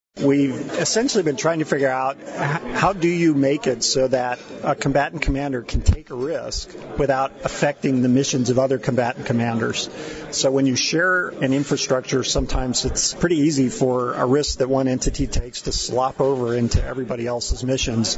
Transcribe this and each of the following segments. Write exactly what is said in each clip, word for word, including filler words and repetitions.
We've essentially been trying to figure out how do you make it so that a combatant commander can take a risk without affecting the missions of other combatant commanders. So when you share an infrastructure, sometimes it's pretty easy for a risk that one entity takes to slop over into everybody else's missions.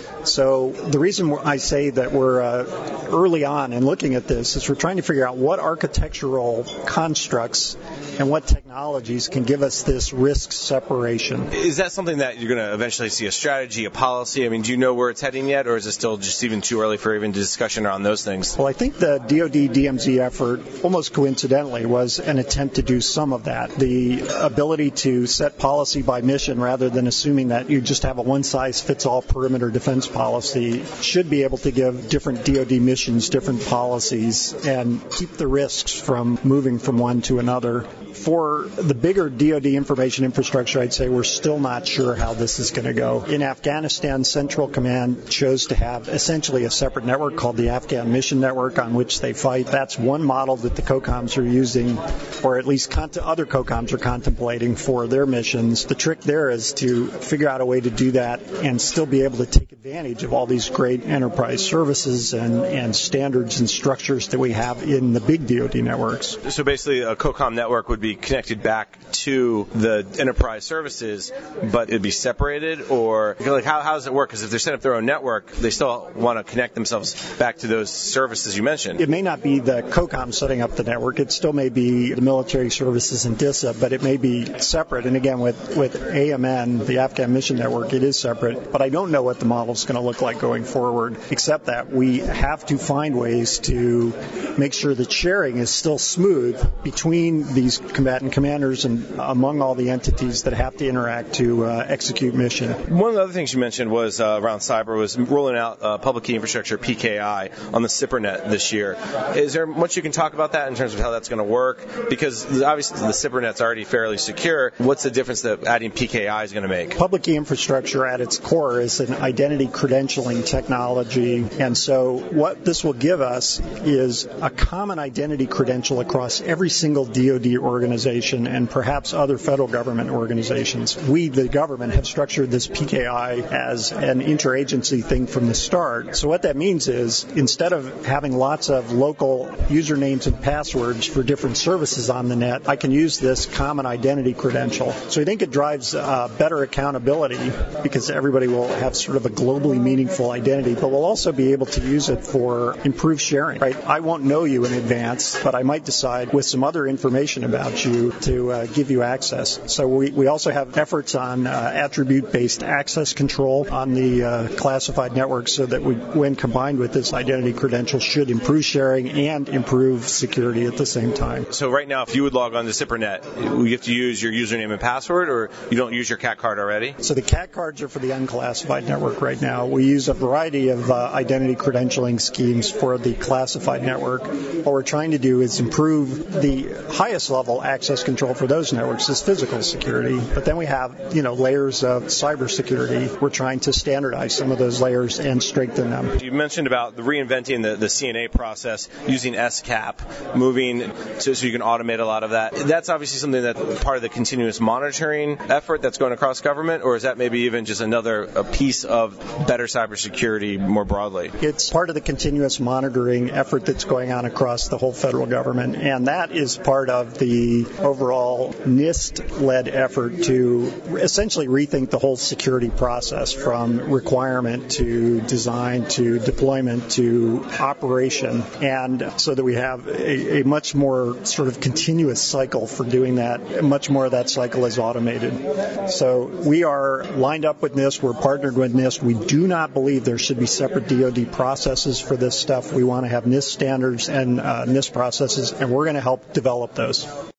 So the reason I say that we're uh, early on in looking at this is we're trying to figure out what architectural constructs and what technologies can give us this risk separation. Is that something that you're going to eventually see a strategy, a policy? I mean, do you know where it's heading yet, or is it still just even too early for even discussion around those things? Well, I think the D O D D M Z effort, almost coincidentally, was an attempt to do some of that. The ability to set policy by mission rather than assuming that you just have a one-size-fits-all perimeter defense policy should be able to give different D O D missions different policies and keep the risks from moving from one to another. For the bigger D O D information infrastructure, I'd say we're still not sure how this is going to go. In Afghanistan, Central Command chose to have essentially a separate network called the Afghan Mission Network on which they fight. That's one model that the COCOMs are using, or at least cont- other COCOMs are contemplating for their missions. The trick there is to figure out a way to do that and still be able to take advantage of all these great enterprise services and, and standards and structures that we have in the big D O D networks. So basically a COCOM network would be connected back to the enterprise services, but it'd be separated, or like how, how does it work? Because if they're setting up their own network, they still want to connect themselves back to those services you mentioned. It may not be the COCOM setting up the network. It still may be the military services and D I S A, but it may be separate. And again, with, with A M N, the Afghan Mission Network, it is separate. But I don't know what the model is going to look like going forward, except that we have to find ways to make sure that sharing is still smooth between these combatant commanders and among all the entities that have to interact to uh, execute mission. One of the other things you mentioned was uh, around cyber was rolling out uh, public key infrastructure, P K I, on the SIPRNet this year. Is there much you can talk about that in terms of how that's going to work? Because obviously the SIPRNet's already fairly secure. What's the difference that adding P K I is going to make? Public key infrastructure at its core is an identity credentialing technology. And so what this will give us is a common identity credential across every single D O D organization and perhaps other federal government organizations. We, the government, have structured this P K I as an interagency thing from the start. So what that means is instead of having lots of local usernames and passwords for different services on the net, I can use this common identity credential. So I think it drives uh, better accountability because everybody will have sort of a globally meaningful identity, but we'll also be able to use it for improved sharing. Right? I won't know you in advance, but I might decide with some other information about you to uh, give you access. So we, we also have efforts on uh, attribute-based access control on the uh, classified network so that we, when combined with this identity credential, should improve sharing and improve security at the same time. So right now, if you would log on to SIPRNet, you have to use your username and password, or you don't use your C A T card already? So the C A T cards are for the unclassified network right now. We use a variety of uh, identity credentialing schemes for the classified network. What we're trying to do is improve the highest level access control for those networks is physical security. But then we have, you know, layers of cyber security. We're trying to standardize some of those layers and strengthen them. You mentioned about the reinventing the, the C N A process using S CAP, moving so, so you can automate a lot of that. That's obviously something that's part of the continuous monitoring effort that's going across government, or is that maybe even just another a piece of better cybersecurity more broadly? It's part of the continuous monitoring effort that's going on across the whole federal government, and that is part of the overall NIST-led effort to essentially rethink the whole security process from requirement to design to deployment to operation, and so that we have a, a much more sort of continuous cycle for doing that. Much more of that cycle is automated. So we are lined up with NIST. We're partnered with NIST. We do not believe there should be separate D O D processes for this stuff. We want to have NIST standards and uh, NIST processes, and we're going to help develop those.